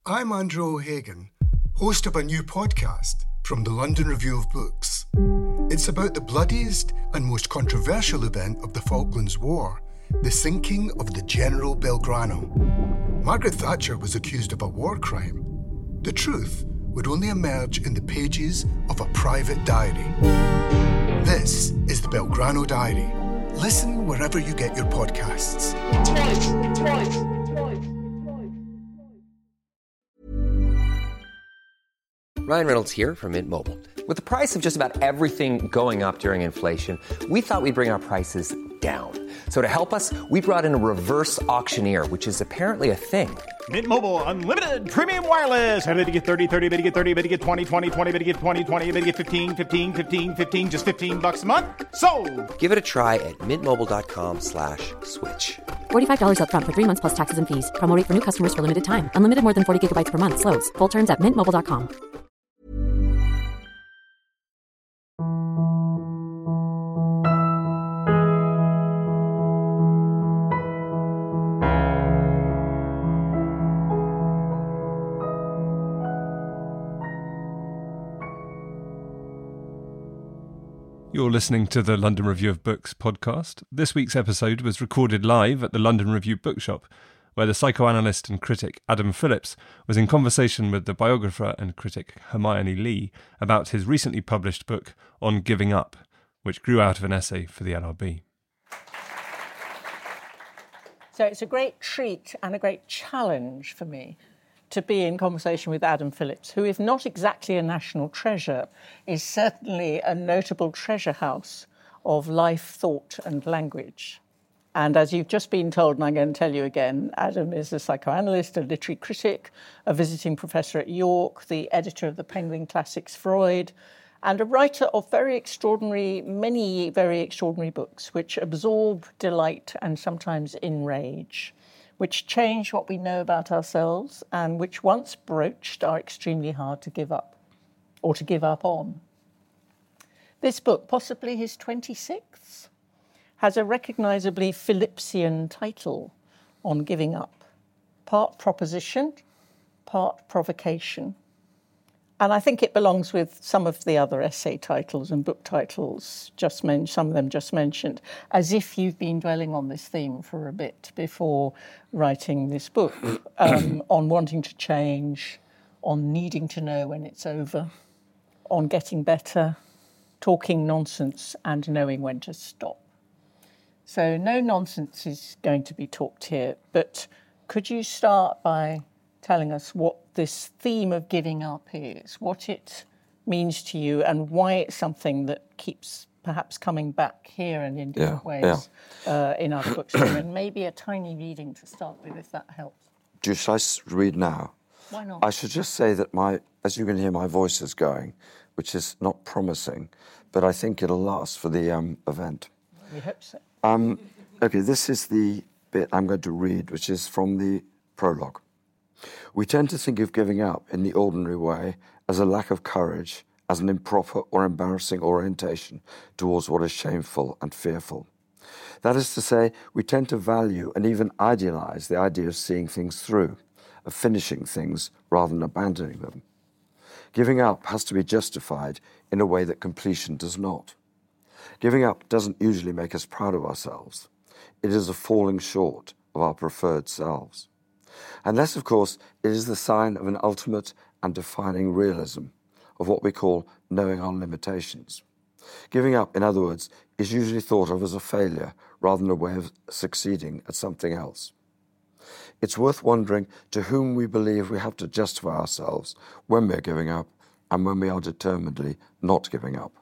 I'm Andrew O'Hagan, host of a new podcast from the London Review of Books. It's about the bloodiest and most controversial event of the Falklands War, the sinking of the General Belgrano. Margaret Thatcher was accused of a war crime. The truth would only emerge in the pages of a private diary. This is the Belgrano Diary. Listen wherever you get your podcasts. Twice. Ryan Reynolds here from Mint Mobile. With the price of just about everything going up during inflation, we thought we'd bring our prices down. So to help us, we brought in a reverse auctioneer, which is apparently a thing. Mint Mobile Unlimited Premium Wireless. How to get 30, 30, bit to get 30, bit to get 20, 20, 20, bit to get 20, 20, bit to get 15, 15, 15, 15, just $15 a month? Sold! Give it a try at mintmobile.com/switch. $45 up front for 3 months plus taxes and fees. Promo rate for new customers for limited time. Unlimited more than 40 gigabytes per month. Slows full terms at mintmobile.com. You're listening to the London Review of Books podcast. This week's episode was recorded live at the London Review Bookshop, where the psychoanalyst and critic Adam Phillips was in conversation with the biographer and critic Hermione Lee about his recently published book On Giving Up, which grew out of an essay for the LRB. So it's a great treat and a great challenge for me to be in conversation with Adam Phillips, who, if not exactly a national treasure, is certainly a notable treasure house of life, thought and language. And as you've just been told, and I'm going to tell you again, Adam is a psychoanalyst, a literary critic, a visiting professor at York, the editor of the Penguin Classics Freud, and a writer of many very extraordinary books, which absorb, delight and sometimes enrage, which change what we know about ourselves and which, once broached, are extremely hard to give up, or to give up on. This book, possibly his 26th, has a recognisably Phillipsian title, On Giving Up, part proposition, part provocation. And I think it belongs with some of the other essay titles and book titles, some of them just mentioned, as if you've been dwelling on this theme for a bit before writing this book, on wanting to change, on needing to know when it's over, on getting better, talking nonsense and knowing when to stop. So no nonsense is going to be talked here, but could you start by telling us what this theme of giving up is, what it means to you, and why it's something that keeps perhaps coming back here and in different ways in other books, and maybe a tiny reading to start with, if that helps. Should I read now? Why not? I should just say that as you can hear, my voice is going, which is not promising, but I think it'll last for the event. We hope so. Okay, this is the bit I'm going to read, which is from the prologue. We tend to think of giving up in the ordinary way as a lack of courage, as an improper or embarrassing orientation towards what is shameful and fearful. That is to say, we tend to value and even idealise the idea of seeing things through, of finishing things rather than abandoning them. Giving up has to be justified in a way that completion does not. Giving up doesn't usually make us proud of ourselves. It is a falling short of our preferred selves. Unless, of course, it is the sign of an ultimate and defining realism of what we call knowing our limitations. Giving up, in other words, is usually thought of as a failure rather than a way of succeeding at something else. It's worth wondering to whom we believe we have to justify ourselves when we're giving up and when we are determinedly not giving up.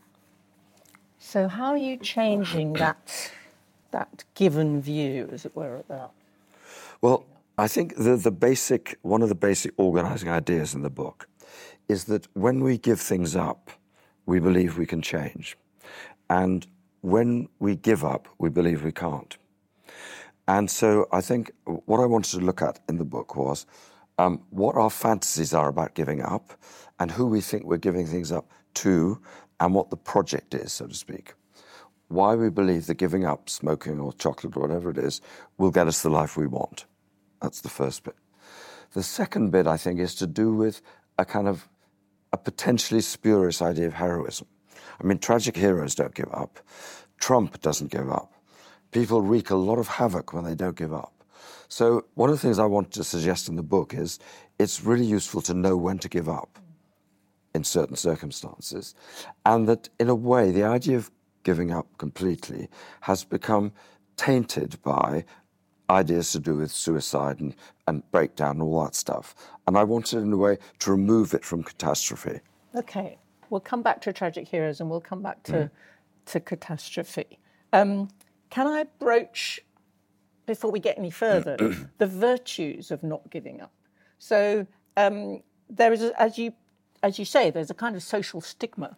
So how are you changing that given view, as it were, about? Well, I think one of the basic organising ideas in the book is that when we give things up, we believe we can change. And when we give up, we believe we can't. And so I think what I wanted to look at in the book was what our fantasies are about giving up and who we think we're giving things up to and what the project is, so to speak. Why we believe that giving up smoking or chocolate or whatever it is will get us the life we want. That's the first bit. The second bit, I think, is to do with a kind of a potentially spurious idea of heroism. I mean, tragic heroes don't give up. Trump doesn't give up. People wreak a lot of havoc when they don't give up. So one of the things I want to suggest in the book is it's really useful to know when to give up in certain circumstances, and that in a way the idea of giving up completely has become tainted by ideas to do with suicide and breakdown and all that stuff. And I wanted, in a way, to remove it from catastrophe. Okay, we'll come back to tragic heroes and we'll come back to catastrophe. Can I broach, before we get any further, the virtues of not giving up? So there is, as you say, there's a kind of social stigma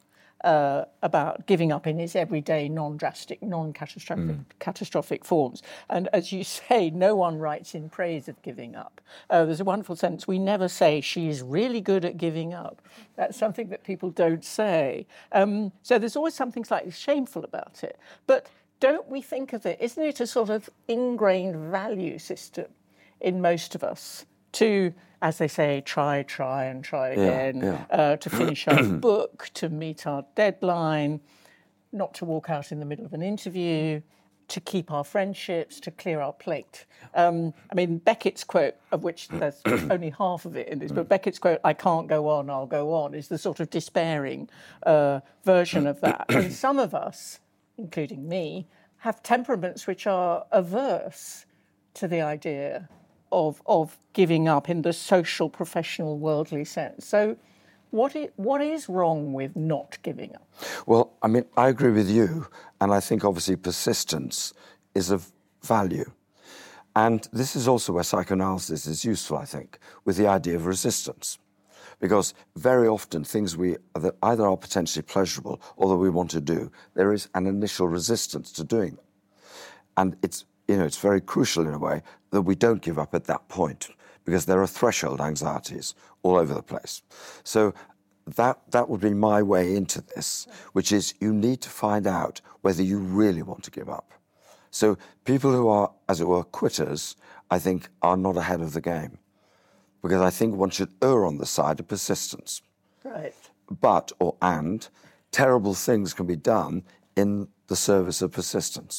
about giving up in its everyday, non-drastic, non-catastrophic forms. And as you say, no one writes in praise of giving up. There's a wonderful sentence, we never say, she is really good at giving up. That's something that people don't say. So there's always something slightly shameful about it. But don't we think of it, isn't it a sort of ingrained value system in most of us to, as they say, try and try again, to finish our book, to meet our deadline, not to walk out in the middle of an interview, to keep our friendships, to clear our plate. I mean, Beckett's quote, of which there's only half of it in this, but Beckett's quote, I can't go on, I'll go on, is the sort of despairing version of that. And some of us, including me, have temperaments which are averse to the idea of giving up in the social, professional, worldly sense. So what is wrong with not giving up? Well, I mean, I agree with you, and I think obviously persistence is of value. And this is also where psychoanalysis is useful, I think, with the idea of resistance. Because very often things that either are potentially pleasurable or that we want to do, there is an initial resistance to doing them. And it's very crucial in a way that we don't give up at that point, because there are threshold anxieties all over the place. So that would be my way into this, which is you need to find out whether you really want to give up. So people who are, as it were, quitters, I think, are not ahead of the game, because I think one should err on the side of persistence. Right. And terrible things can be done in the service of persistence.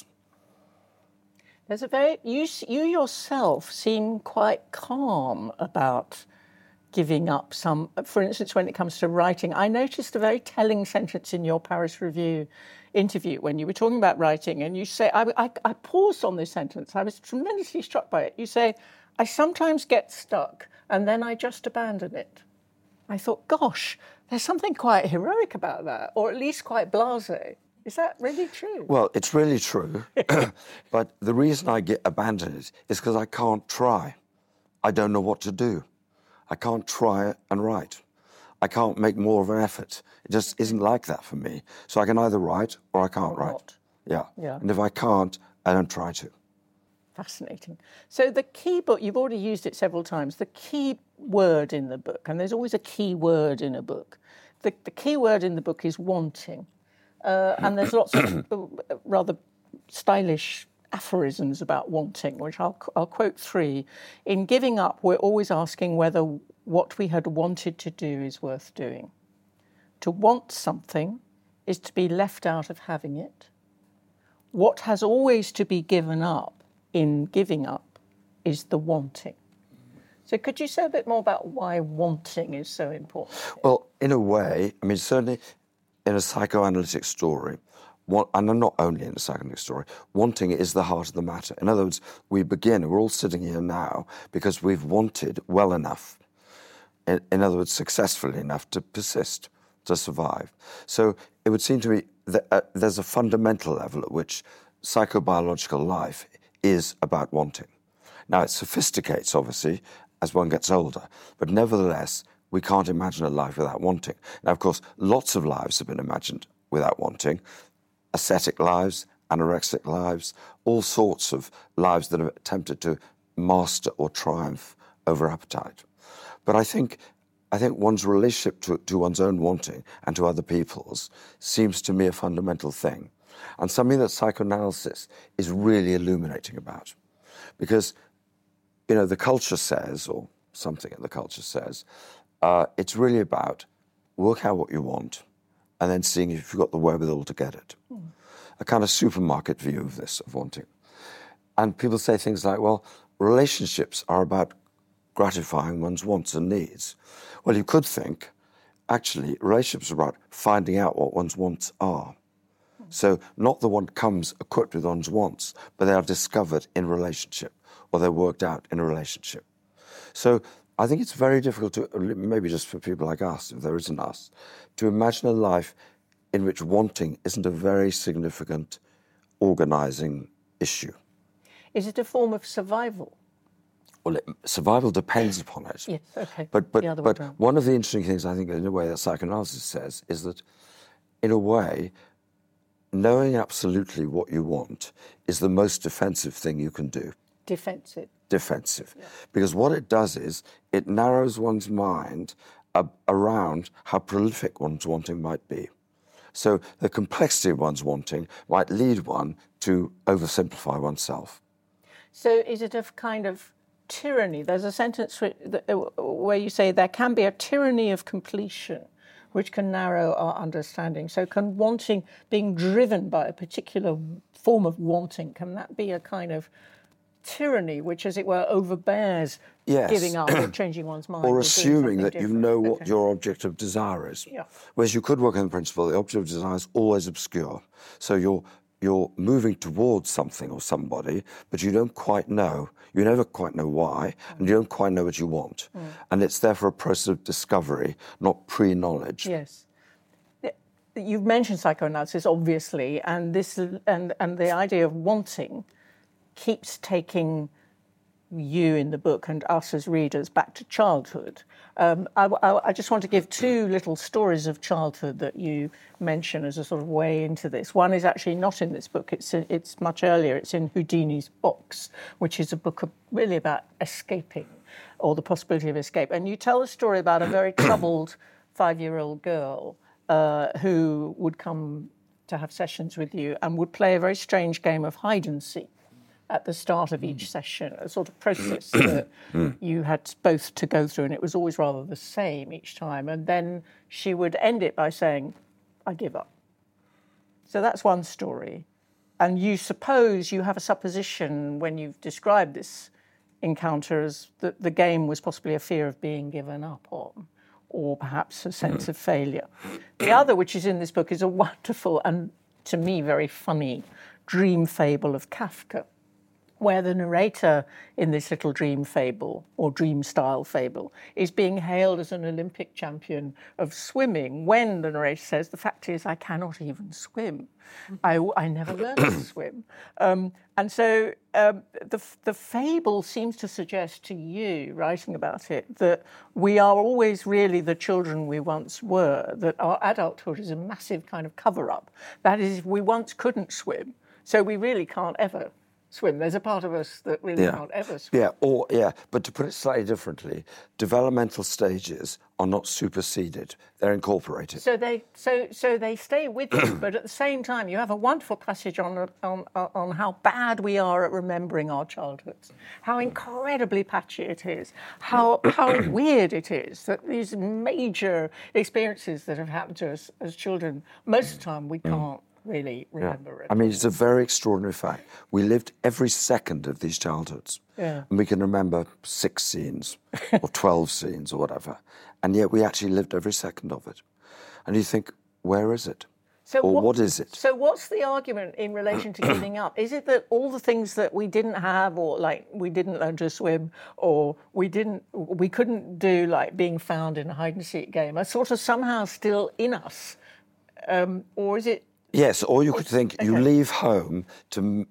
There's you yourself seem quite calm about giving up some, for instance, when it comes to writing. I noticed a very telling sentence in your Paris Review interview when you were talking about writing, and you say, I paused on this sentence, I was tremendously struck by it. You say, I sometimes get stuck and then I just abandon it. I thought, gosh, there's something quite heroic about that, or at least quite blasé. Is that really true? Well, it's really true, but the reason I abandon it is because I can't try. I don't know what to do. I can't try and write. I can't make more of an effort. It just isn't like that for me. So I can either write or I can't write. Yeah. And if I can't, I don't try to. Fascinating. So the key book, you've already used it several times, the key word in the book, and there's always a key word in a book. The key word in the book is wanting. And there's lots of rather stylish aphorisms about wanting, which I'll quote 3. In giving up, we're always asking whether what we had wanted to do is worth doing. To want something is to be left out of having it. What has always to be given up in giving up is the wanting. So could you say a bit more about why wanting is so important? Well, in a way, I mean, certainly in a psychoanalytic story, and not only in a psychoanalytic story, wanting is the heart of the matter. In other words, we're all sitting here now because we've wanted well enough, in other words, successfully enough to persist, to survive. So it would seem to me that there's a fundamental level at which psychobiological life is about wanting. Now, it sophisticates, obviously, as one gets older, but nevertheless, we can't imagine a life without wanting. Now, of course, lots of lives have been imagined without wanting. Ascetic lives, anorexic lives, all sorts of lives that have attempted to master or triumph over appetite. But I think one's relationship to one's own wanting and to other people's seems to me a fundamental thing, and something that psychoanalysis is really illuminating about. Because, the culture says, or something in the culture says, it's really about work out what you want and then seeing if you've got the wherewithal to get it. A kind of supermarket view of this, of wanting. And people say things like, well, relationships are about gratifying one's wants and needs. Well, you could think, actually, relationships are about finding out what one's wants are. So not the one comes equipped with one's wants, but they are discovered in relationship, or they're worked out in a relationship. So I think it's very difficult to, maybe just for people like us, if there isn't us, to imagine a life in which wanting isn't a very significant organising issue. Is it a form of survival? Well, survival depends upon it. Yes, okay. But The other way around. one of the interesting things, I think, in a way that psychoanalysis says, is that, in a way, knowing absolutely what you want is the most defensive thing you can do. Defensive. Yeah. Because what it does is it narrows one's mind around how prolific one's wanting might be. So the complexity of one's wanting might lead one to oversimplify oneself. So is it a kind of tyranny? There's a sentence where you say there can be a tyranny of completion which can narrow our understanding. So can wanting, being driven by a particular form of wanting, can that be a kind of tyranny which, as it were, overbears giving up or changing one's mind? Or assuming that you know what Okay. your object of desire is. Yeah. Whereas you could work on the principle the object of desire is always obscure. So you're moving towards something or somebody, but you don't quite know. You never quite know why, and you don't quite know what you want. And it's therefore a process of discovery, not pre-knowledge. Yes. You've mentioned psychoanalysis, obviously, and this and the idea of wanting keeps taking you in the book and us as readers back to childhood. I just want to give two little stories of childhood that you mention as a sort of way into this. One is actually not in this book. It's much earlier. It's in Houdini's Box, which is a book really about escaping or the possibility of escape. And you tell a story about a very troubled 5-year-old girl who would come to have sessions with you and would play a very strange game of hide and seek at the start of each session, a sort of process that you had both to go through, and it was always rather the same each time. And then she would end it by saying, I give up. So that's one story. And you suppose you have a supposition when you've described this encounter as that the game was possibly a fear of being given up on, or perhaps a sense of failure. The other, which is in this book, is a wonderful and, to me, very funny dream fable of Kafka, where the narrator in this little dream fable, or dream-style fable, is being hailed as an Olympic champion of swimming, when the narrator says, the fact is, I cannot even swim. I never learned to swim. And so the fable seems to suggest to you, writing about it, that we are always really the children we once were, that our adulthood is a massive kind of cover-up. That is, if we once couldn't swim, so we really can't ever swim. There's a part of us that really can't ever swim. But to put it slightly differently, developmental stages are not superseded; they're incorporated. So they stay with you, but at the same time, you have a wonderful passage on how bad we are at remembering our childhoods, how incredibly patchy it is, how weird it is that these major experiences that have happened to us as children, most of the time we can't really remember it. I mean, it's a very extraordinary fact. We lived every second of these childhoods. Yeah. And we can remember 6 scenes or 12 scenes or whatever. And yet we actually lived every second of it. And you think, where is it? What is it? So what's the argument in relation to giving up? Is it that all the things that we didn't have, or like we didn't learn to swim, or we couldn't do, like being found in a hide and seek game, are sort of somehow still in us? Or is it? Yes, or you could think you leave home to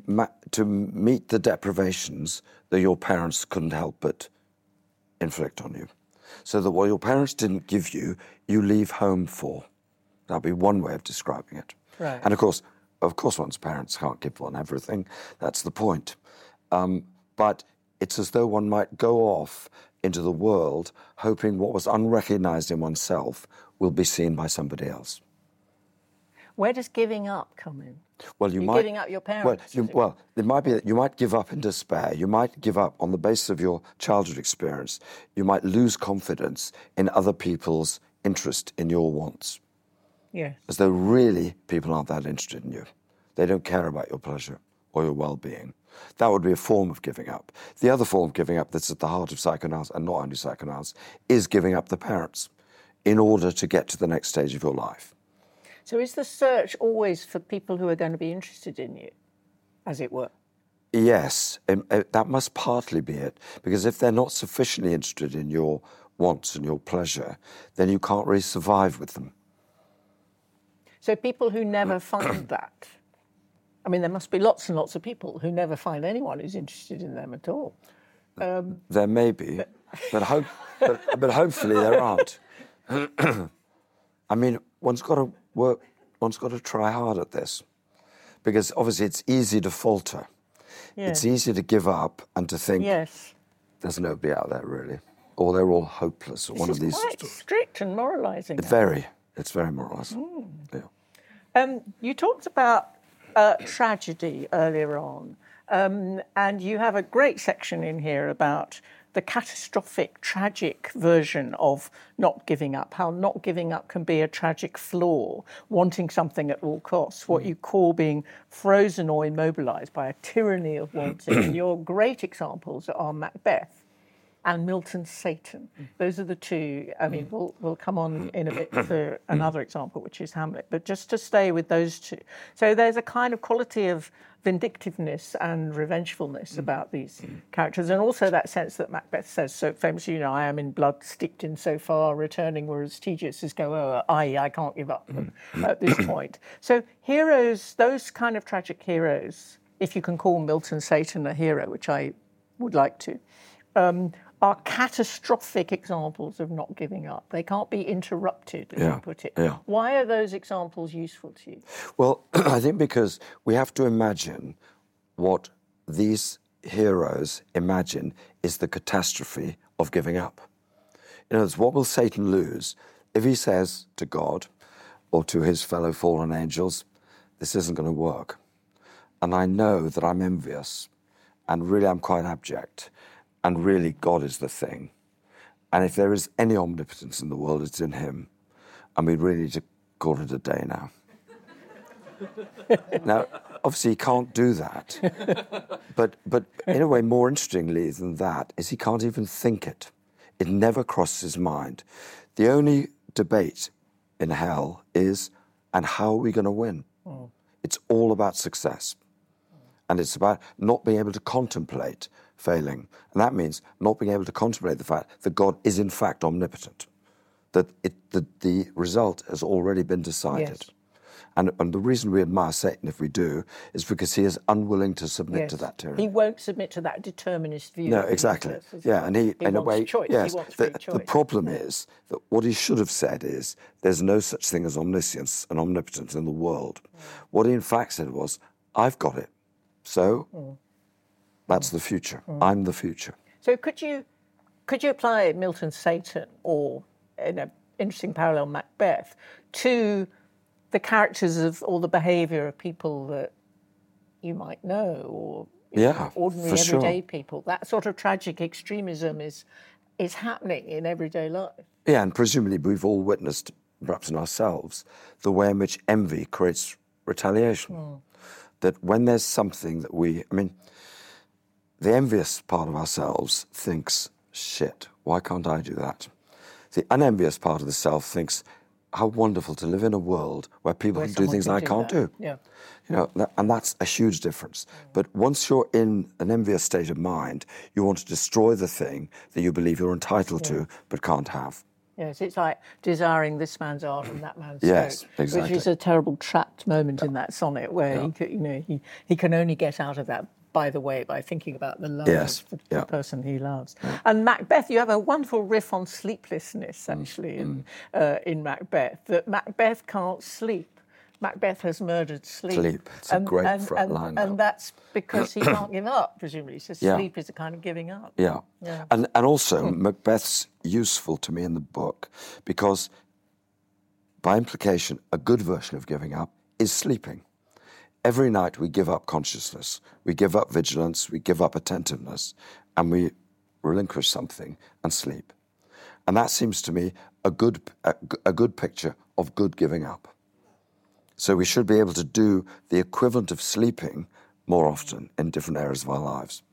meet the deprivations that your parents couldn't help but inflict on you. So that what your parents didn't give you, you leave home for. That'd be one way of describing it. Right. And of course, one's parents can't give one everything. That's the point. But it's as though one might go off into the world hoping what was unrecognised in oneself will be seen by somebody else. Where does giving up come in? Well, You're giving up your parents. It might be that you might give up in despair. You might give up on the basis of your childhood experience. You might lose confidence in other people's interest in your wants. Yes. As though really people aren't that interested in you. They don't care about your pleasure or your well-being. That would be a form of giving up. The other form of giving up that's at the heart of psychoanalysis, and not only psychoanalysis, is giving up the parents in order to get to the next stage of your life. So is the search always for people who are going to be interested in you, as it were? Yes, that must partly be it, because if they're not sufficiently interested in your wants and your pleasure, then you can't really survive with them. So people who never find that, I mean, there must be lots and lots of people who never find anyone who's interested in them at all. There may be, but hopefully there aren't. I mean, one's got to work, one's got to try hard at this, because obviously it's easy to falter. Yes. It's easy to give up and to think, Yes. there's nobody out there really, or they're all hopeless. Or one of these. It's quite strict and moralising. It's very moralising. Yeah. You talked about tragedy earlier on, and you have a great section in here about the catastrophic, tragic version of not giving up, how not giving up can be a tragic flaw, wanting something at all costs, what you call being frozen or immobilised by a tyranny of wanting. And your great examples are Macbeth and Milton's Satan. Those are the two. I mean, we'll come on in a bit for another example, which is Hamlet, but just to stay with those two. So there's a kind of quality of vindictiveness and revengefulness about these characters, and also that sense that Macbeth says so famously, I am in blood steeped in so far, returning were as tedious as go, I can't give up at this point. So heroes, those kind of tragic heroes, if you can call Milton's Satan a hero, which I would like to, are catastrophic examples of not giving up. They can't be interrupted, as you put it. Yeah. Why are those examples useful to you? Well, I think because we have to imagine what these heroes imagine is the catastrophe of giving up. In other words, what will Satan lose if he says to God or to his fellow fallen angels, this isn't going to work, and I know that I'm envious, and really I'm quite abject, and really God is the thing. And if there is any omnipotence in the world, it's in him. And we really need to call it a day now. Now, obviously he can't do that. But in a way, more interestingly than that, is he can't even think it. It never crosses his mind. The only debate in hell is, and how are we going to win? It's all about success. And it's about not being able to contemplate failing. And that means not being able to contemplate the fact that God is in fact omnipotent, that the result has already been decided. Yes. And the reason we admire Satan, if we do, is because he is unwilling to submit to that tyranny. He won't submit to that determinist view. No, exactly. And he in a way, choice. yes. He wants free choice. The problem is that what he should have said is, there's no such thing as omniscience and omnipotence in the world. What he in fact said was, I've got it. So that's the future. I'm the future. So could you apply Milton's Satan, or in an interesting parallel Macbeth, to the characters of or the behaviour of people that you might know, or ordinary everyday people? That sort of tragic extremism is happening in everyday life. Yeah, and presumably we've all witnessed, perhaps in ourselves, the way in which envy creates retaliation. That when there's something that the envious part of ourselves thinks, shit, why can't I do that? The unenvious part of the self thinks, how wonderful to live in a world where people can do things I can't do. Yeah. And that's a huge difference. But once you're in an envious state of mind, you want to destroy the thing that you believe you're entitled to but can't have. Yes, it's like desiring this man's art and that man's yes, coat, exactly. which is a terrible trapped moment in that sonnet where he can only get out of that, by the way, by thinking about the love of the person he loves. And Macbeth, you have a wonderful riff on sleeplessness, actually, in Macbeth, that Macbeth can't sleep. Macbeth has murdered sleep. It's a great front line. And that's because he can't give up, presumably. So sleep is a kind of giving up. Yeah. And also, Macbeth's useful to me in the book because, by implication, a good version of giving up is sleeping. Every night we give up consciousness, we give up vigilance, we give up attentiveness, and we relinquish something and sleep. And that seems to me a good picture of good giving up. So we should be able to do the equivalent of sleeping more often in different areas of our lives.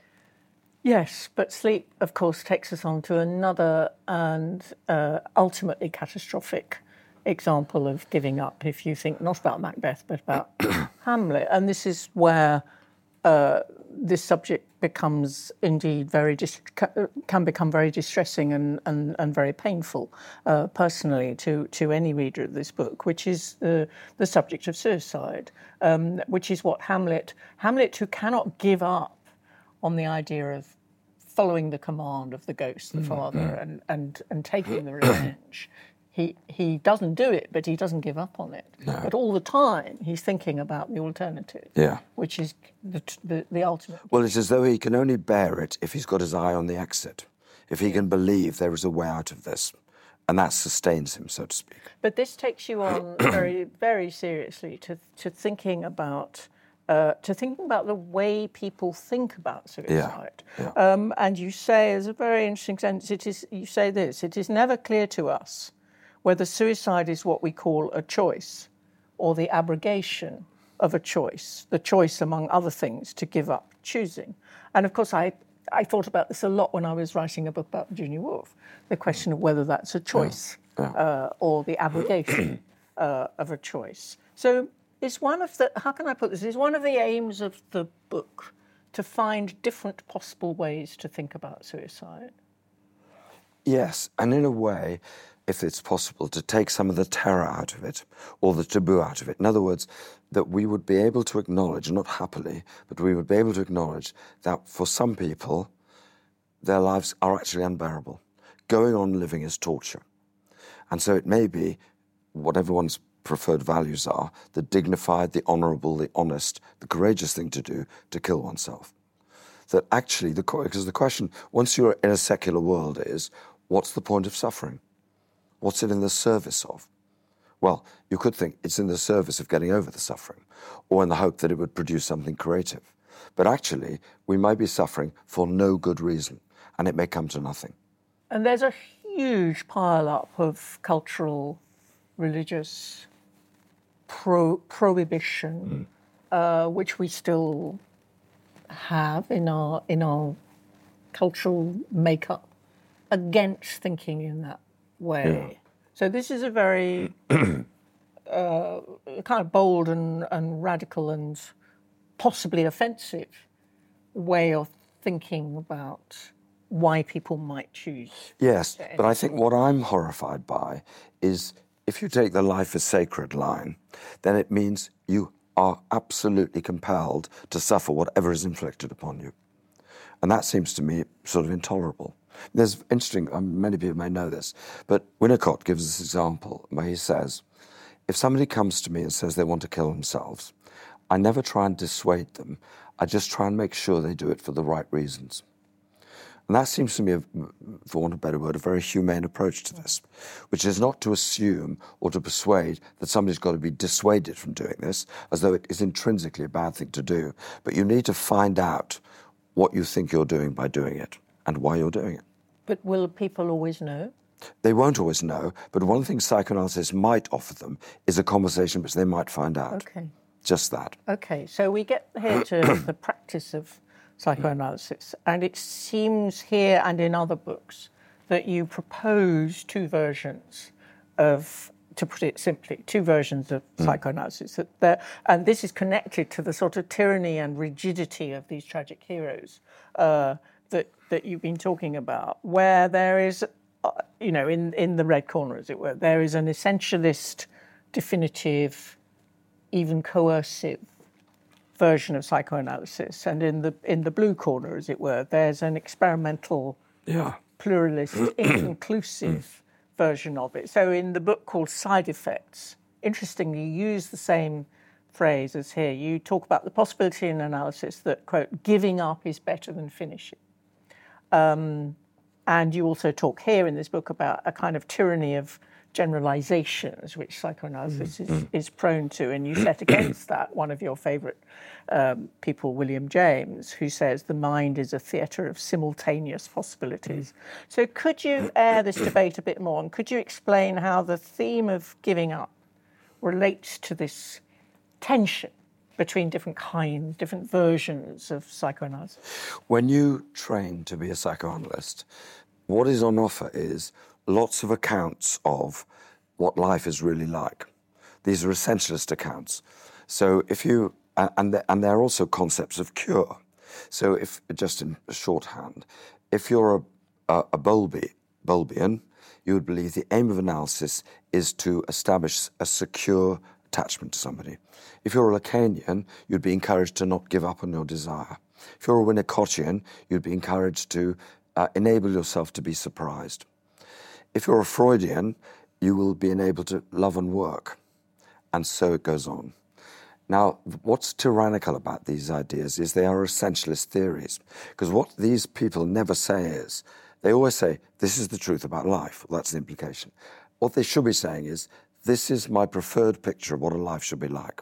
Yes, but sleep, of course, takes us on to another and ultimately catastrophic example of giving up, if you think not about Macbeth, but about Hamlet. And this is where this subject becomes indeed can become very distressing and very painful personally to any reader of this book, which is the subject of suicide, which is what Hamlet, who cannot give up on the idea of following the command of the ghost, the father, and taking the revenge. He doesn't do it, but he doesn't give up on it. No. But all the time, he's thinking about the alternative, which is the ultimate. Well, it's as though he can only bear it if he's got his eye on the exit, if he can believe there is a way out of this, and that sustains him, so to speak. But this takes you on very, very seriously to thinking about the way people think about suicide. Yeah. And you say, as a very interesting sentence, you say this: it is never clear to us whether suicide is what we call a choice or the abrogation of a choice, the choice, among other things, to give up choosing. And of course, I thought about this a lot when I was writing a book about Virginia Woolf, the question of whether that's a choice or the abrogation of a choice. So is one of the aims of the book to find different possible ways to think about suicide? Yes, and in a way, if it's possible, to take some of the terror out of it or the taboo out of it. In other words, that we would be able to acknowledge, not happily, but we would be able to acknowledge that for some people, their lives are actually unbearable. Going on living is torture. And so it may be what everyone's preferred values are, the dignified, the honourable, the honest, the courageous thing to do, to kill oneself. That actually, because the question, once you're in a secular world, is, what's the point of suffering? What's it in the service of? Well, you could think it's in the service of getting over the suffering, or in the hope that it would produce something creative. But actually, we might be suffering for no good reason, and it may come to nothing. And there's a huge pile-up of cultural, religious prohibition, which we still have in our cultural makeup against thinking in that way. Yeah. So this is a very kind of bold and radical and possibly offensive way of thinking about why people might choose. Yes, but I think what I'm horrified by is if you take the life is sacred line, then it means you are absolutely compelled to suffer whatever is inflicted upon you. And that seems to me sort of intolerable. There's interesting, many people may know this, but Winnicott gives this example where he says, if somebody comes to me and says they want to kill themselves, I never try and dissuade them. I just try and make sure they do it for the right reasons. And that seems to me, for want of a better word, a very humane approach to this, which is not to assume or to persuade that somebody's got to be dissuaded from doing this, as though it is intrinsically a bad thing to do. But you need to find out what you think you're doing by doing it and why you're doing it. But will people always know? They won't always know, but one thing psychoanalysis might offer them is a conversation which they might find out. Okay. Just that. Okay, so we get here to the practice of psychoanalysis, and it seems here and in other books that you propose two versions of, to put it simply, two versions of psychoanalysis. And this is connected to the sort of tyranny and rigidity of these tragic heroes that you've been talking about, where there is, in the red corner, as it were, there is an essentialist, definitive, even coercive version of psychoanalysis, and in the blue corner, as it were, there's an experimental, pluralist, inclusive version of it. So in the book called Side Effects, interestingly, you use the same phrase as here. You talk about the possibility in analysis that, quote, giving up is better than finishing. And you also talk here in this book about a kind of tyranny of generalizations, which psychoanalysis is prone to. And you set against that one of your favourite people, William James, who says the mind is a theatre of simultaneous possibilities. So could you air this debate a bit more, and could you explain how the theme of giving up relates to this tension between different kinds, different versions of psychoanalysis? When you train to be a psychoanalyst, what is on offer is lots of accounts of what life is really like. These are essentialist accounts. So if you, and there are also concepts of cure. So if, just in shorthand, if you're a Bowlbian, you would believe the aim of analysis is to establish a secure attachment to somebody. If you're a Lacanian, you'd be encouraged to not give up on your desire. If you're a Winnicottian, you'd be encouraged to enable yourself to be surprised. If you're a Freudian, you will be enabled to love and work. And so it goes on. Now, what's tyrannical about these ideas is they are essentialist theories. Because what these people never say is, they always say, this is the truth about life. Well, that's the implication. What they should be saying is, this is my preferred picture of what a life should be like.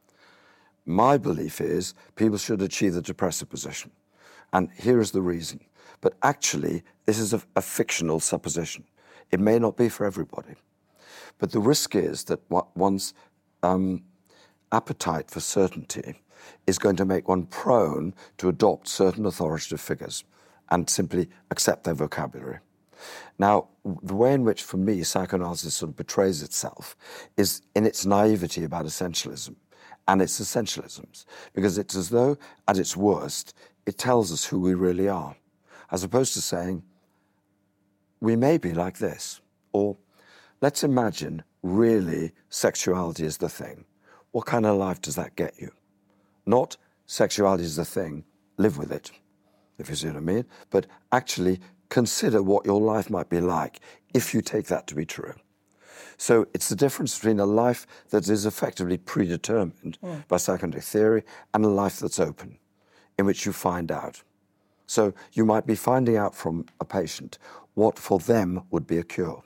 My belief is people should achieve the depressive position. And here is the reason. But actually, this is a fictional supposition. It may not be for everybody. But the risk is that one's appetite for certainty is going to make one prone to adopt certain authoritative figures and simply accept their vocabulary. Now, the way in which, for me, psychoanalysis sort of betrays itself is in its naivety about essentialism and its essentialisms, because it's as though, at its worst, it tells us who we really are, as opposed to saying, we may be like this, or let's imagine really sexuality is the thing. What kind of life does that get you? Not sexuality is the thing, live with it, if you see what I mean, but actually consider what your life might be like if you take that to be true. So it's the difference between a life that is effectively predetermined by psychoanalytic theory and a life that's open, in which you find out. So you might be finding out from a patient what for them would be a cure.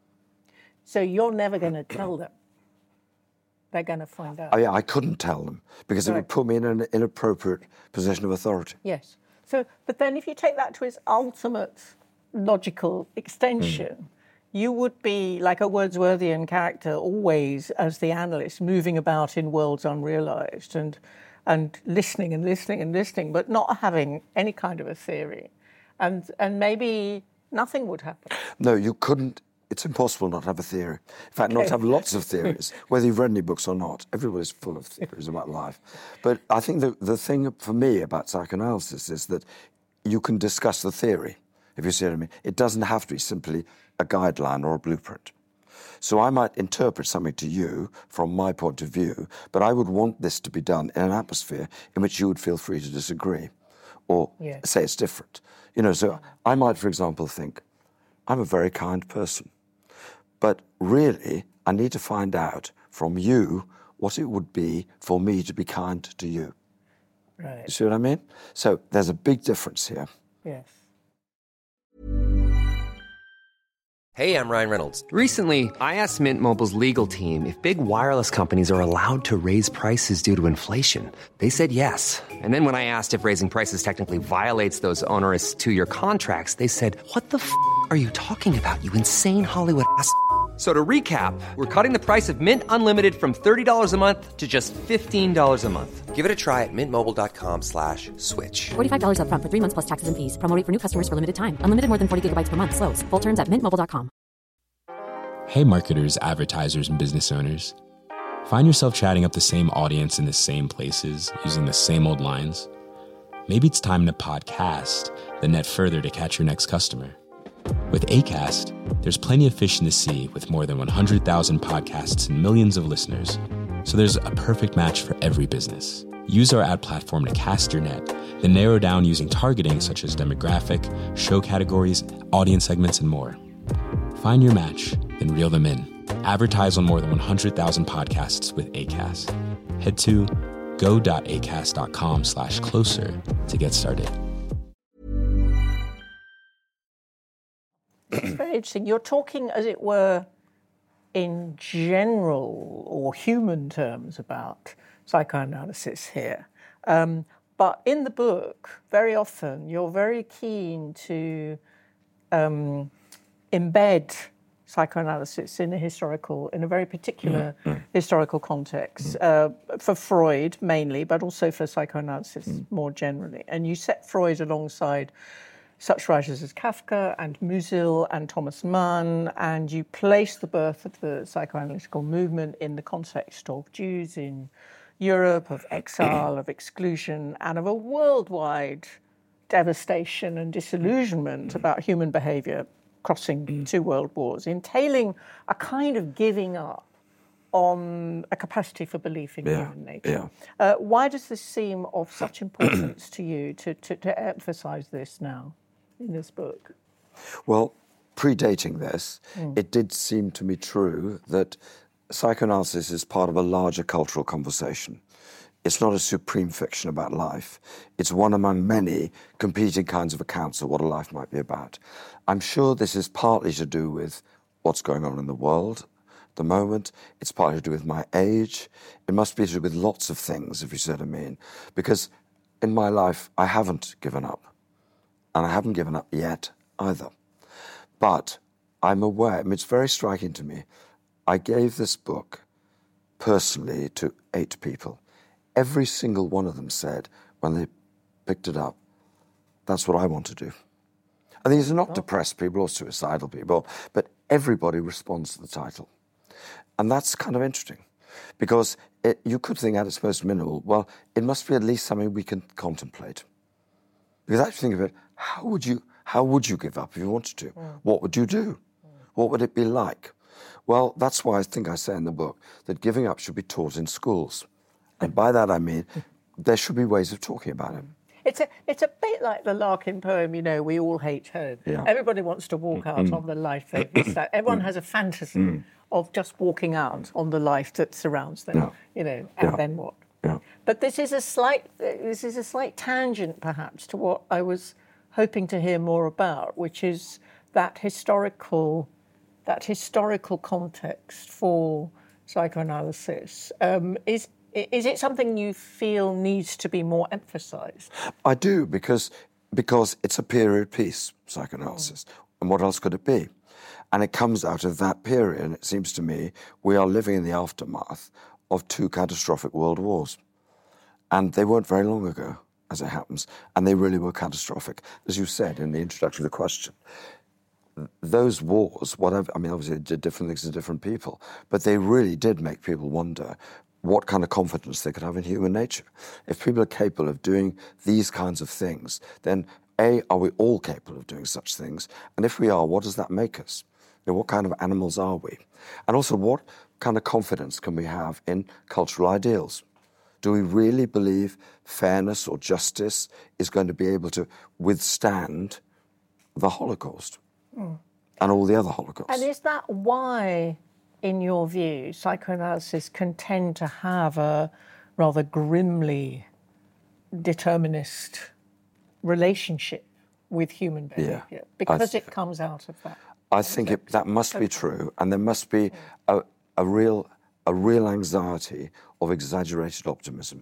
So you're never going to tell them. They're going to find out. Oh, yeah, I couldn't tell them because it would put me in an inappropriate position of authority. Yes. So, but then if you take that to its ultimate logical extension, you would be like a Wordsworthian character always, as the analyst, moving about in worlds unrealised and listening and listening and listening, but not having any kind of a theory. And maybe nothing would happen. No, you couldn't. It's impossible not to have a theory. In fact, not to have lots of theories, whether you've read any books or not. Everybody's full of theories about life. But I think the thing for me about psychoanalysis is that you can discuss the theory, if you see what I mean. It doesn't have to be simply a guideline or a blueprint. So I might interpret something to you from my point of view, but I would want this to be done in an atmosphere in which you would feel free to disagree or say it's different. You know, so I might, for example, think, I'm a very kind person. But really, I need to find out from you what it would be for me to be kind to you. Right. You see what I mean? So there's a big difference here. Yes. Hey, I'm Ryan Reynolds. Recently, I asked Mint Mobile's legal team if big wireless companies are allowed to raise prices due to inflation. They said yes. And then when I asked if raising prices technically violates those onerous 2-year contracts, they said, what the f*** are you talking about, you insane Hollywood ass f- So to recap, we're cutting the price of Mint Unlimited from $30 a month to just $15 a month. Give it a try at mintmobile.com/switch. $45 up front for 3 months plus taxes and fees. Promo rate for new customers for limited time. Unlimited more than 40 gigabytes per month. Slows full terms at mintmobile.com. Hey marketers, advertisers, and business owners. Find yourself chatting up the same audience in the same places, using the same old lines? Maybe it's time to podcast, then net further to catch your next customer. With Acast, there's plenty of fish in the sea with more than 100,000 podcasts and millions of listeners. So there's a perfect match for every business. Use our ad platform to cast your net, then narrow down using targeting such as demographic, show categories, audience segments, and more. Find your match, then reel them in. Advertise on more than 100,000 podcasts with Acast. Head to go.acast.com/closer to get started. It's very interesting. You're talking, as it were, in general or human terms about psychoanalysis here. But in the book, very often, you're very keen to embed psychoanalysis in a very particular historical context, for Freud mainly, but also for psychoanalysis more generally. And you set Freud alongside such writers as Kafka and Musil and Thomas Mann, and you place the birth of the psychoanalytical movement in the context of Jews in Europe, of exile, of exclusion, and of a worldwide devastation and disillusionment about human behaviour crossing two world wars, entailing a kind of giving up on a capacity for belief in human nature. Why does this seem of such importance to you to emphasise this now in this book? Well, predating this, it did seem to me true that psychoanalysis is part of a larger cultural conversation. It's not a supreme fiction about life. It's one among many competing kinds of accounts of what a life might be about. I'm sure this is partly to do with what's going on in the world at the moment. It's partly to do with my age. It must be to do with lots of things, if you see what I mean. Because in my life, I haven't given up. And I haven't given up yet either. But I'm aware, it's very striking to me, I gave this book personally to 8 people. Every single one of them said, when they picked it up, that's what I want to do. And these are not depressed people or suicidal people, but everybody responds to the title. And that's kind of interesting, because you could think at its most minimal, well, it must be at least something we can contemplate. Because actually think of it, how would you give up if you wanted to? What would you do? What would it be like? Well, that's why I think I say in the book that giving up should be taught in schools. And by that I mean there should be ways of talking about it. It's a bit like the Larkin poem, we all hate home. Yeah. Everybody wants to walk out on the life they that. Everyone has a fantasy of just walking out on the life that surrounds them, and then what? Yeah. But this is a slight tangent, perhaps, to what I was hoping to hear more about, which is that historical context for psychoanalysis. Is it something you feel needs to be more emphasised? I do, because it's a period piece, psychoanalysis. And what else could it be? And it comes out of that period, and it seems to me we are living in the aftermath of 2 catastrophic world wars. And they weren't very long ago, as it happens, and they really were catastrophic. As you said in the introduction to the question, those wars, obviously they did different things to different people, but they really did make people wonder what kind of confidence they could have in human nature. If people are capable of doing these kinds of things, then A, are we all capable of doing such things? And if we are, what does that make us? What kind of animals are we? And also, what kind of confidence can we have in cultural ideals? Do we really believe fairness or justice is going to be able to withstand the Holocaust and all the other Holocausts? And is that why, in your view, psychoanalysis can tend to have a rather grimly determinist relationship with human behaviour? Because it comes out of that. I think that must be true, and there must be a real anxiety of exaggerated optimism.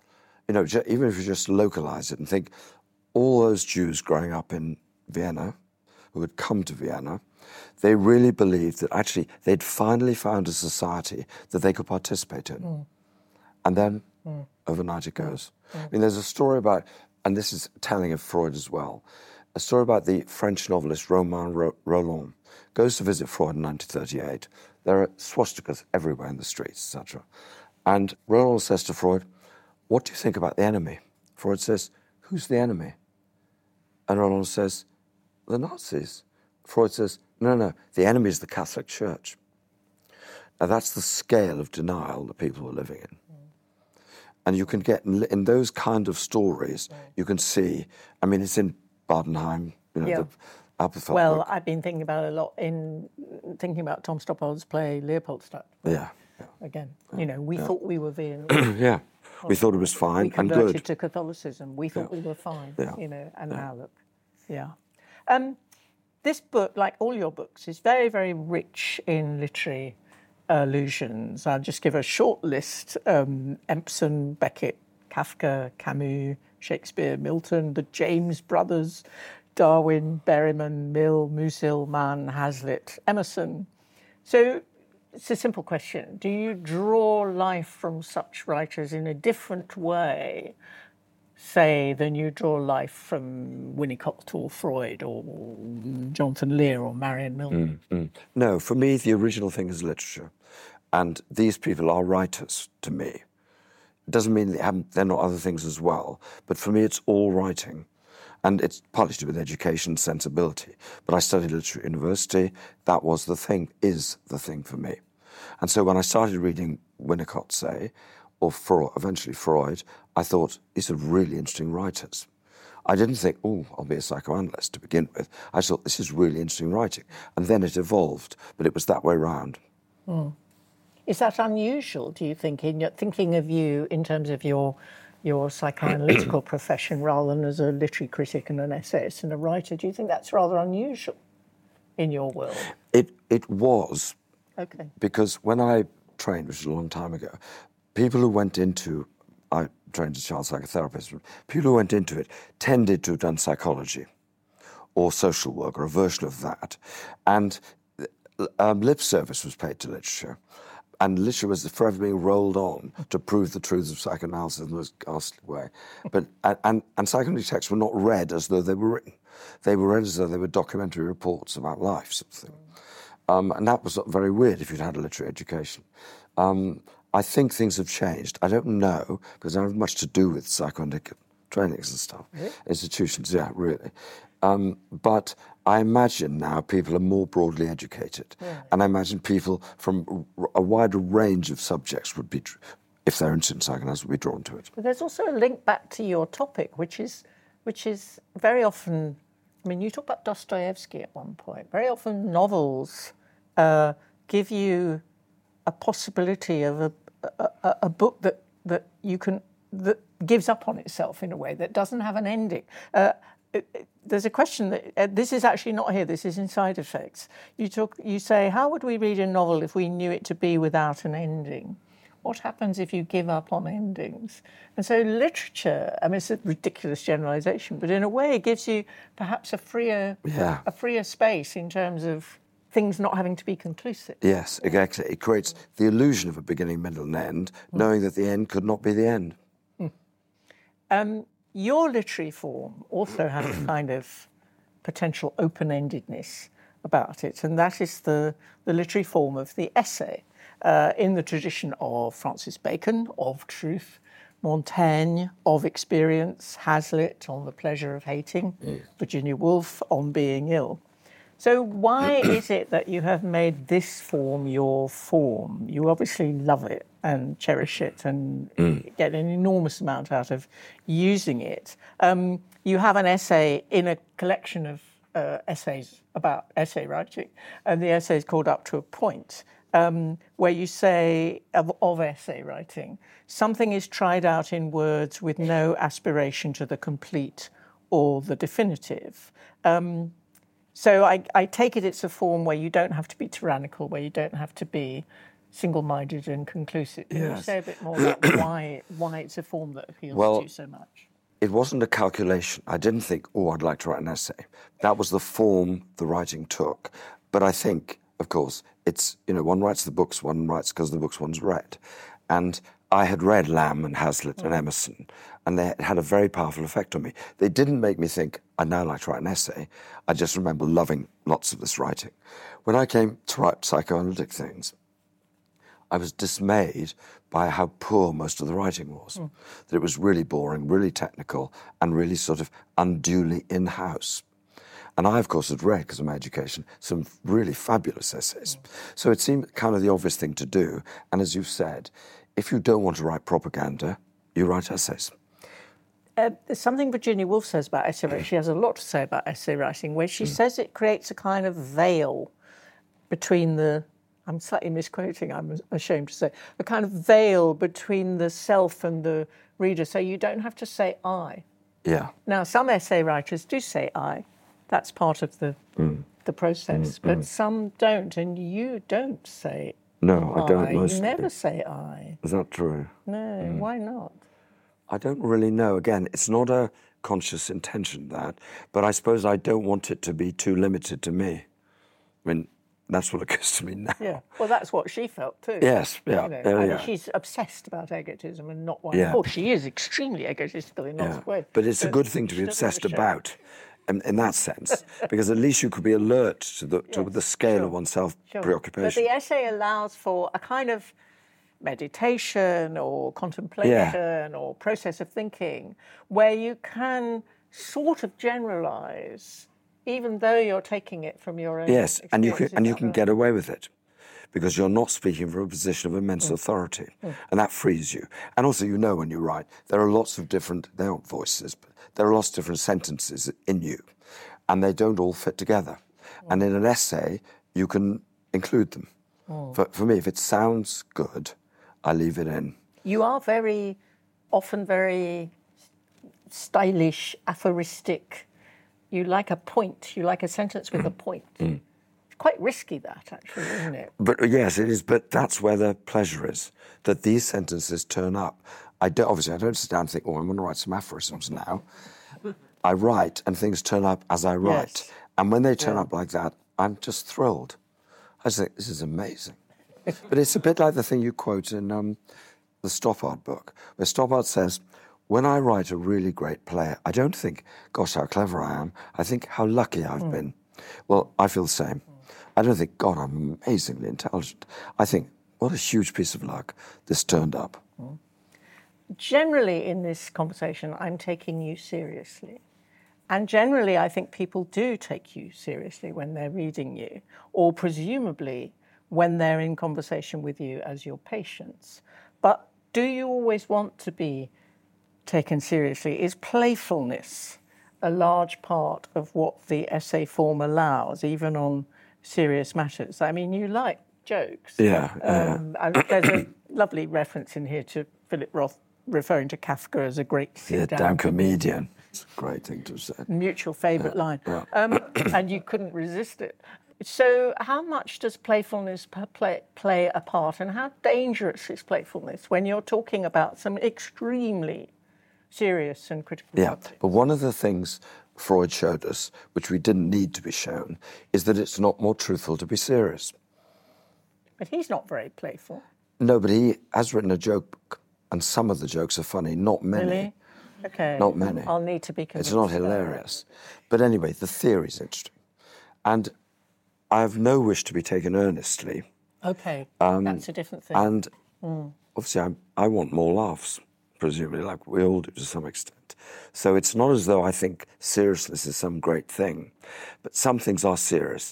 Even if you just localise it and think, all those Jews growing up in Vienna, who had come to Vienna, they really believed that actually they'd finally found a society that they could participate in. And then overnight it goes. There's a story about, and this is telling of Freud as well, a story about the French novelist Romain Rolland. Goes to visit Freud in 1938. There are swastikas everywhere in the streets, etc. And Rolland says to Freud, what do you think about the enemy? Freud says, who's the enemy? And Rolland says, the Nazis. Freud says, no, the enemy is the Catholic Church. Now that's the scale of denial that people were living in. And you can get, in those kind of stories, you can see, it's in Badenheim, the Apelfeld book. I've been thinking about it a lot in thinking about Tom Stoppard's play Leopoldstadt. Yeah. Again, we thought we were Viennese. Yeah. We thought it was fine and good. We converted to Catholicism. We thought we were fine, and now look. Yeah. This book, like all your books, is very, very rich in literary allusions. I'll just give a short list. Empson, Beckett, Kafka, Camus, Shakespeare, Milton, the James brothers, Darwin, Berryman, Mill, Musil, Mann, Hazlitt, Emerson. So it's a simple question. Do you draw life from such writers in a different way, say, than you draw life from Winnicott or Freud or Jonathan Lear or Marion Milman? No, for me, the original thing is literature. And these people are writers to me. It doesn't mean they're not other things as well, but for me, it's all writing. And it's partly to do with education, sensibility. But I studied literature at university. That was the thing, is the thing for me. And so when I started reading Winnicott, say, or eventually Freud, I thought, these are really interesting writers. I didn't think, I'll be a psychoanalyst to begin with. I thought, this is really interesting writing. And then it evolved, but it was that way round. Is that unusual, do you think, in your thinking of you in terms of your psychoanalytical profession rather than as a literary critic and an essayist and a writer? Do you think that's rather unusual in your world? It was. Okay. Because when I trained, which was a long time ago, people who went into, I trained as a child psychotherapist, people who went into it tended to have done psychology or social work or a version of that. And lip service was paid to literature. And literature was forever being rolled on to prove the truths of psychoanalysis in the most ghastly way. But and psychoanalytic texts were not read as though they were written. They were read as though they were documentary reports about life, something. And that was very weird if you'd had a literary education. I think things have changed. I don't know, because I don't have much to do with psychoanalytic trainings and stuff. Really? Institutions, yeah, really. But I imagine now people are more broadly educated. Yeah. And I imagine people from a wider range of subjects would be, if they're interested in psychoanalysis, would be drawn to it. But there's also a link back to your topic, which is very often, I mean, you talk about Dostoevsky at one point. Very often novels give you a possibility of a book that you can, that gives up on itself in a way, that doesn't have an ending. There's a question that this is actually not here. This is in Side Effects. You say, how would we read a novel if we knew it to be without an ending? What happens if you give up on endings? And so literature, I mean, it's a ridiculous generalisation, but in a way it gives you perhaps a freer space in terms of things not having to be conclusive. Yes, exactly. It creates the illusion of a beginning, middle and end, knowing that the end could not be the end. Your literary form also has a kind of potential open-endedness about it, and that is the literary form of the essay, in the tradition of Francis Bacon, of truth, Montaigne, of experience, Hazlitt, on the pleasure of hating, Virginia Woolf, on being ill. So why is it that you have made this form your form? You obviously love it and cherish it and get an enormous amount out of using it. You have an essay in a collection of essays about essay writing, and the essay is called Up to a Point, where you say of essay writing, something is tried out in words with no aspiration to the complete or the definitive. So I take it it's a form where you don't have to be tyrannical, where you don't have to be single-minded and conclusive. Can you say a bit more about why it's a form that appeals to you so much? It wasn't a calculation. I didn't think, I'd like to write an essay. That was the form the writing took. But I think, of course, it's, one writes the books one writes because the books one's read. And I had read Lamb and Hazlitt and Emerson, and they had a very powerful effect on me. They didn't make me think, I'd now like to write an essay. I just remember loving lots of this writing. When I came to write psychoanalytic things, I was dismayed by how poor most of the writing was. That it was really boring, really technical, and really sort of unduly in-house. And I, of course, had read, because of my education, some really fabulous essays. So it seemed kind of the obvious thing to do. And as you've said, if you don't want to write propaganda, you write essays. There's something Virginia Woolf says about essay writing. She has a lot to say about essay writing, where she says it creates a kind of veil between the, I'm slightly misquoting, I'm ashamed to say, a kind of veil between the self and the reader, so you don't have to say I. Yeah. Now, some essay writers do say I. That's part of the process, but some don't, and you don't say No, I don't mostly. You never say I. Is that true? No, why not? I don't really know. Again, it's not a conscious intention, that, but I suppose I don't want it to be too limited to me. I mean, that's what occurs to me now. Yeah, well, that's what she felt too. Yes, yeah. You know, yeah. She's obsessed about egotism and not one. Yeah. Oh, she is extremely egotistical in lots of ways. But it's a good thing to be obsessed about, in that sense, because at least you could be alert to the scale of one's self-preoccupation. But the essay allows for a kind of meditation or contemplation or process of thinking where you can sort of generalise, even though you're taking it from your own Yes, and you experiences. can get away with it because you're not speaking from a position of immense authority, and that frees you. And also, you know, when you write, there are lots of different, they aren't voices, but there are lots of different sentences in you, and they don't all fit together. And in an essay, you can include them. For me, if it sounds good, I leave it in. You are often very stylish, aphoristic. You like a point. You like a sentence with a point. It's quite risky, that, actually, isn't it? But yes, it is. But that's where the pleasure is, that these sentences turn up. Obviously, I don't sit down and think, I'm going to write some aphorisms now. I write, and things turn up as I write. Yes. And when they turn up like that, I'm just thrilled. I just think, this is amazing. But it's a bit like the thing you quote in the Stoppard book, where Stoppard says, when I write a really great play, I don't think, gosh, how clever I am. I think how lucky I've been. Well, I feel the same. I don't think, God, I'm amazingly intelligent. I think, what a huge piece of luck this turned up. Generally, in this conversation, I'm taking you seriously. And generally, I think people do take you seriously when they're reading you, or presumably when they're in conversation with you as your patients. But do you always want to be taken seriously? Is playfulness a large part of what the essay form allows, even on serious matters? I mean, you like jokes. Yeah. There's a lovely reference in here to Philip Roth referring to Kafka as a great sit-down comedian. It's a great thing to say. Mutual favourite line. Yeah. And you couldn't resist it. So how much does playfulness play a part, and how dangerous is playfulness when you're talking about some extremely serious and critical subjects? But one of the things Freud showed us, which we didn't need to be shown, is that it's not more truthful to be serious. But he's not very playful. No, but he has written a joke book, and some of the jokes are funny, not many. Really? Okay. Not many. I'll need to be convinced. It's not hilarious. But anyway, the theory's interesting. And I have no wish to be taken earnestly. Okay, that's a different thing. And obviously I want more laughs, presumably, like we all do to some extent. So it's not as though I think seriousness is some great thing, but some things are serious.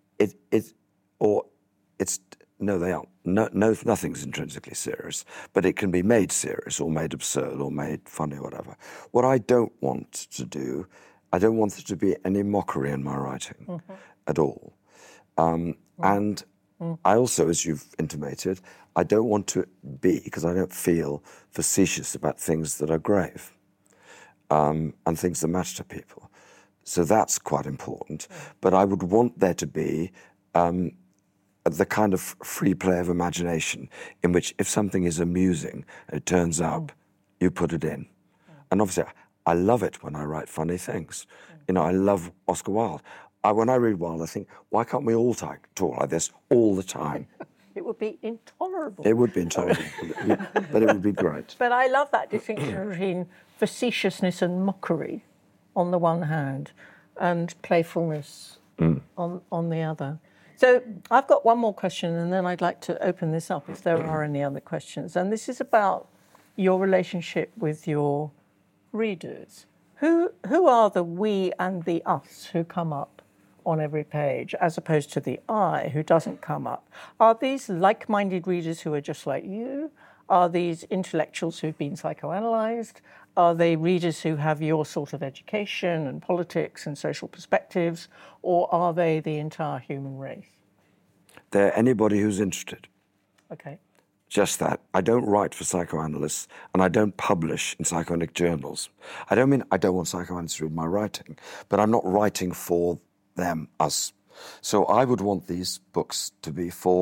No, they aren't. No, nothing's intrinsically serious, but it can be made serious or made absurd or made funny or whatever. What I don't want to do, I don't want there to be any mockery in my writing at all. And I also, as you've intimated, I don't want to be, because I don't feel facetious about things that are grave and things that matter to people. So that's quite important. But I would want there to be the kind of free play of imagination in which if something is amusing, it turns up, you put it in. And obviously, I love it when I write funny things. You know, I love Oscar Wilde. When I read Wilde, I think, why can't we all talk like this all the time? It would be intolerable. It would be intolerable, but it would be great. But I love that distinction between facetiousness and mockery on the one hand and playfulness on the other. So I've got one more question, and then I'd like to open this up if there are any other questions. And this is about your relationship with your readers. Who are the we and the us who come up on every page, as opposed to the I who doesn't come up? Are these like-minded readers who are just like you? Are these intellectuals who've been psychoanalyzed? Are they readers who have your sort of education and politics and social perspectives? Or are they the entire human race? They're anybody who's interested. Okay. Just that. I don't write for psychoanalysts, and I don't publish in psychoanalytic journals. I don't mean I don't want psychoanalysts to read my writing, but I'm not writing for them, us. So I would want these books to be for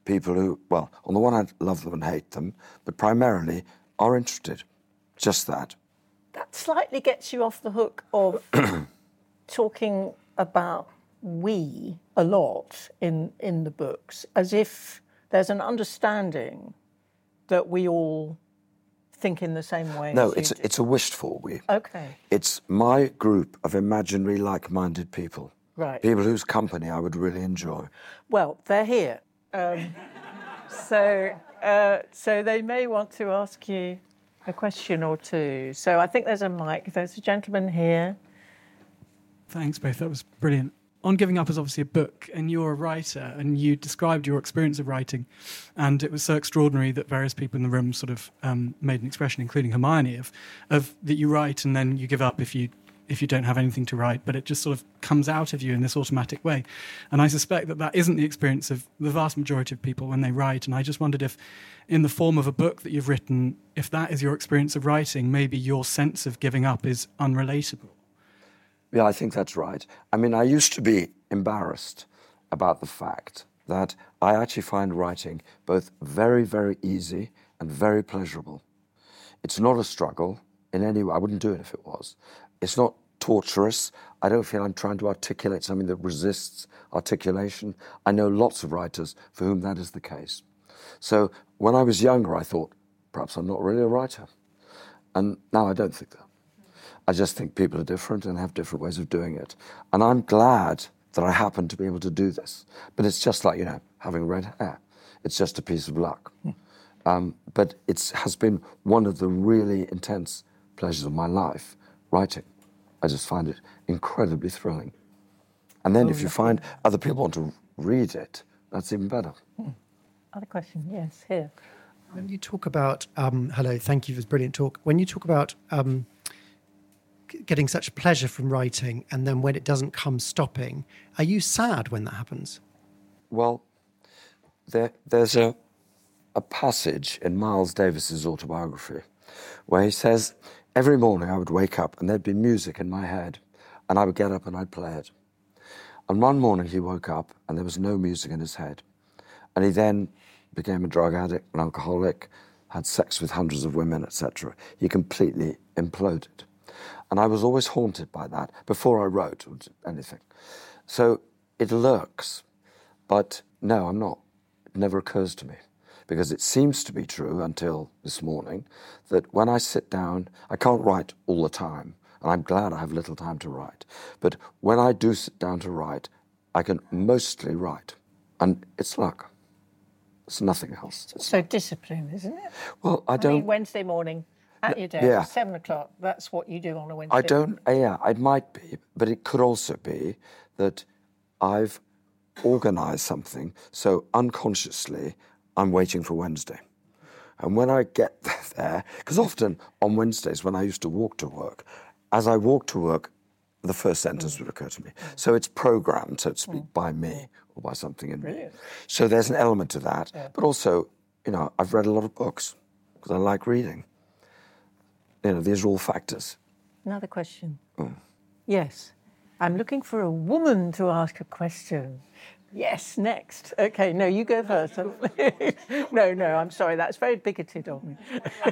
people who, well, on the one hand, love them and hate them, but primarily are interested. Just that. That slightly gets you off the hook of talking about we a lot in the books, as if there's an understanding that we all think in the same way. No, it's a wished for we. Okay. It's my group of imaginary like-minded people. Right. People whose company I would really enjoy. Well, they're here. So they may want to ask you a question or two. So I think there's a mic. There's a gentleman here. Thanks, both. That was brilliant. On Giving Up is obviously a book, and you're a writer, and you described your experience of writing, and it was so extraordinary that various people in the room sort of made an expression, including Hermione, of that you write and then you give up if you don't have anything to write, but it just sort of comes out of you in this automatic way. And I suspect that isn't the experience of the vast majority of people when they write, and I just wondered if, in the form of a book that you've written, if that is your experience of writing, maybe your sense of giving up is unrelatable. Yeah, I think that's right. I mean, I used to be embarrassed about the fact that I actually find writing both very, very easy and very pleasurable. It's not a struggle in any way. I wouldn't do it if it was. It's not torturous. I don't feel I'm trying to articulate something that resists articulation. I know lots of writers for whom that is the case. So when I was younger, I thought, perhaps I'm not really a writer. And now I don't think that. I just think people are different and have different ways of doing it. And I'm glad that I happen to be able to do this. But it's just like, having red hair. It's just a piece of luck. But it has been one of the really intense pleasures of my life, writing. I just find it incredibly thrilling. And then if you find other people want to read it, that's even better. Other question, yes, here. When you talk about, hello, thank you for this brilliant talk. When you talk about getting such pleasure from writing and then when it doesn't come, stopping, are you sad when that happens? Well, there's a passage in Miles Davis's autobiography where he says, every morning I would wake up and there'd be music in my head and I would get up and I'd play it. And one morning he woke up and there was no music in his head. And he then became a drug addict, an alcoholic, had sex with hundreds of women, etc. He completely imploded. And I was always haunted by that before I wrote anything. So it lurks, but no, I'm not. It never occurs to me. Because it seems to be true until this morning that when I sit down, I can't write all the time, and I'm glad I have little time to write. But when I do sit down to write, I can mostly write. And it's luck. It's nothing else. It's so discipline, isn't it? Well, I mean, Wednesday morning at your desk, 7 o'clock, that's what you do on a Wednesday. I don't, it might be, but it could also be that I've organised something so unconsciously I'm waiting for Wednesday. And when I get there, because often on Wednesdays when I used to walk to work, as I walk to work, the first sentence would occur to me. So it's programmed, so to speak, by me or by something in me. So there's an element to that. Yeah. But also, I've read a lot of books because I like reading. These are all factors. Another question. Yes. I'm looking for a woman to ask a question. Yes, next. Okay, no, you go first. No, I'm sorry. That's very bigoted of me.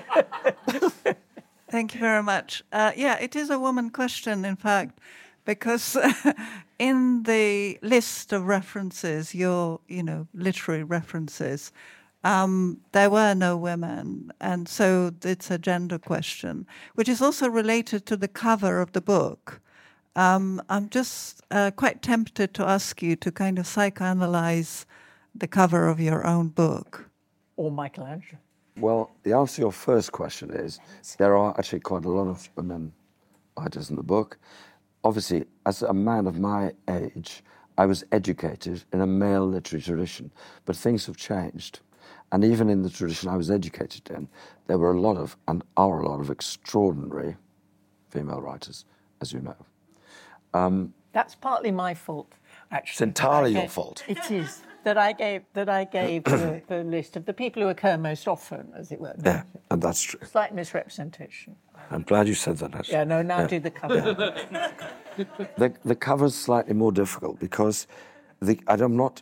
Thank you very much. It is a woman question, in fact, because in the list of references, your, literary references, there were no women, and so it's a gender question, which is also related to the cover of the book. I'm just quite tempted to ask you to kind of psychoanalyze the cover of your own book. Or Michelangelo. Well, the answer to your first question is there are actually quite a lot of women writers in the book. Obviously, as a man of my age, I was educated in a male literary tradition, but things have changed. And even in the tradition I was educated in, there were a lot of, and are a lot of, extraordinary female writers, as you know. That's partly my fault, actually. It's entirely your fault. It is that I gave the list of the people who occur most often, as it were. Yeah, and that's true. Slight misrepresentation. I'm glad you said that. Actually. Yeah, no. Now do the cover. The cover's slightly more difficult because I'm not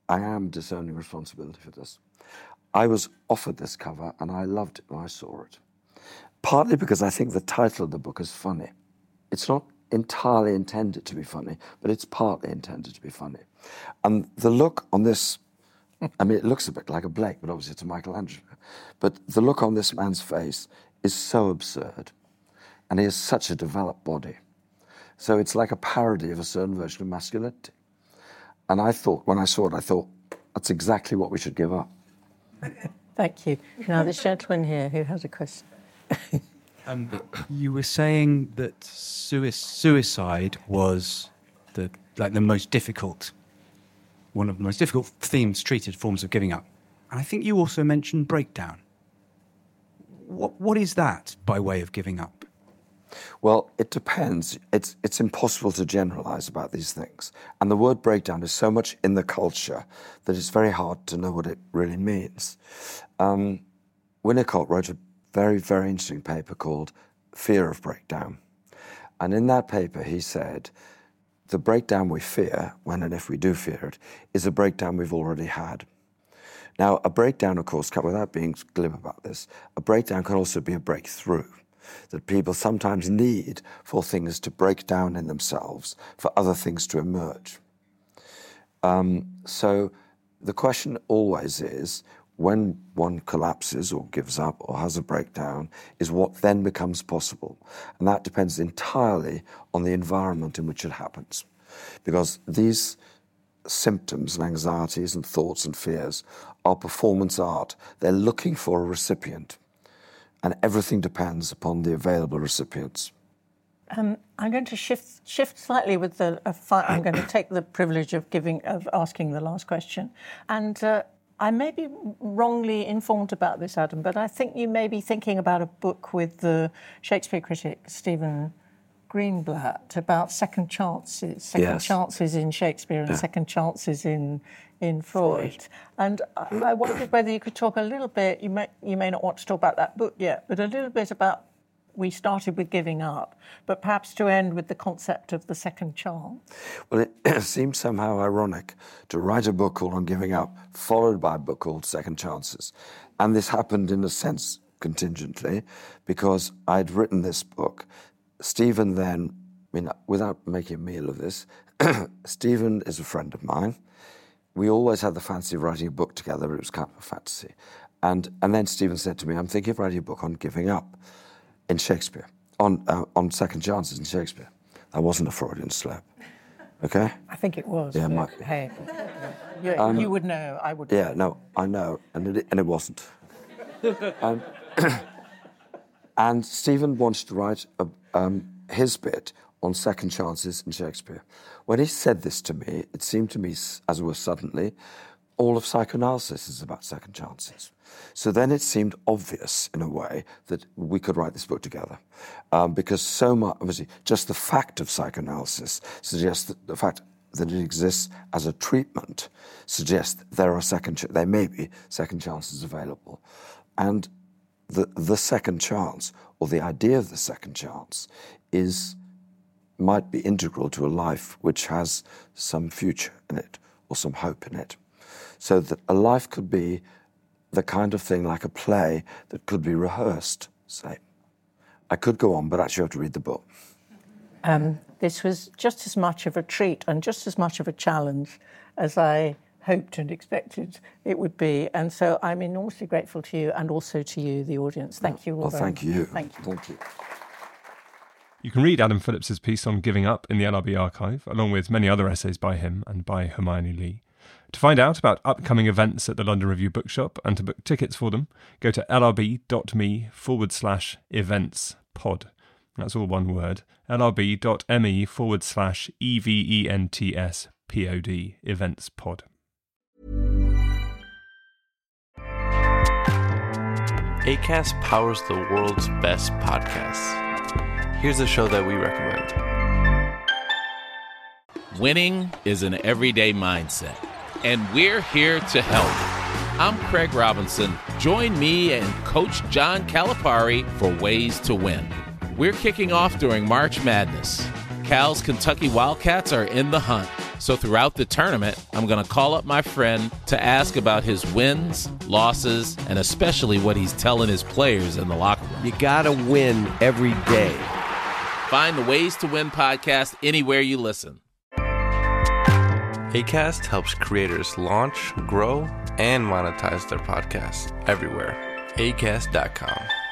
I am discerning responsibility for this. I was offered this cover and I loved it when I saw it. Partly because I think the title of the book is funny. It's not entirely intended to be funny, but it's partly intended to be funny. And the look on this, I mean, it looks a bit like a Blake, but obviously it's a Michelangelo. But the look on this man's face is so absurd, and he has such a developed body. So it's like a parody of a certain version of masculinity. And I thought, when I saw it, I thought, that's exactly what we should give up. Thank you. Now, this gentleman here who has a question. You were saying that suicide was the most difficult, one of the most difficult themes treated, forms of giving up. And I think you also mentioned breakdown. What is that by way of giving up? Well, it depends. It's impossible to generalize about these things. And the word breakdown is so much in the culture that it's very hard to know what it really means. Winnicott wrote a very, very interesting paper called Fear of Breakdown. And in that paper, he said, the breakdown we fear, when and if we do fear it, is a breakdown we've already had. Now, a breakdown, of course, without being glib about this, a breakdown can also be a breakthrough, that people sometimes need for things to break down in themselves, for other things to emerge. So the question always is, when one collapses or gives up or has a breakdown, is what then becomes possible. And that depends entirely on the environment in which it happens. Because these symptoms and anxieties and thoughts and fears are performance art. They're looking for a recipient. And everything depends upon the available recipients. I'm going to shift slightly with I'm going to take the privilege of asking the last question. And I may be wrongly informed about this, Adam, but I think you may be thinking about a book with the Shakespeare critic Stephen Greenblatt about second chances, chances in Shakespeare and second chances in Freud. And I wondered whether you could talk a little bit, you may not want to talk about that book yet, but a little bit about, we started with giving up, but perhaps to end with the concept of the second chance. Well, it seems somehow ironic to write a book called On Giving Up, followed by a book called Second Chances. And this happened in a sense contingently, because I'd written this book. Stephen then, without making a meal of this, Stephen is a friend of mine. We always had the fancy of writing a book together, but it was kind of a fantasy. And then Stephen said to me, I'm thinking of writing a book on giving up in Shakespeare, on second chances in Shakespeare. That wasn't a Freudian slip, okay? I think it was. Yeah, it might be. Hey, you would know, I would. Yeah, no, I know, and it wasn't. And Stephen wanted to write his bit on second chances in Shakespeare. When he said this to me, it seemed to me, as it were suddenly, all of psychoanalysis is about second chances. So then it seemed obvious, in a way, that we could write this book together. Because so much, obviously, just the fact of psychoanalysis suggests that the fact that it exists as a treatment suggests that there may be second chances available. And the second chance, or the idea of the second chance, might be integral to a life which has some future in it, or some hope in it. So that a life could be the kind of thing like a play that could be rehearsed, say. I could go on, but actually you have to read the book. This was just as much of a treat and just as much of a challenge as I hoped and expected it would be. And so I'm enormously grateful to you and also to you, the audience. Thank you all well, very thank much. you. Thank you. Thank you. You can read Adam Phillips's piece on giving up in the LRB archive, along with many other essays by him and by Hermione Lee. To find out about upcoming events at the London Review Bookshop and to book tickets for them, go to lrb.me/eventspod. That's all one word. lrb.me/eventspod, eventspod. Acast powers the world's best podcasts. Here's a show that we recommend. Winning is an everyday mindset, and we're here to help. I'm Craig Robinson. Join me and Coach John Calipari for Ways to Win. We're kicking off during March Madness. Cal's Kentucky Wildcats are in the hunt. So throughout the tournament, I'm going to call up my friend to ask about his wins, losses, and especially what he's telling his players in the locker room. You gotta win every day. Find the Ways to Win podcast anywhere you listen. Acast helps creators launch, grow, and monetize their podcasts everywhere. Acast.com.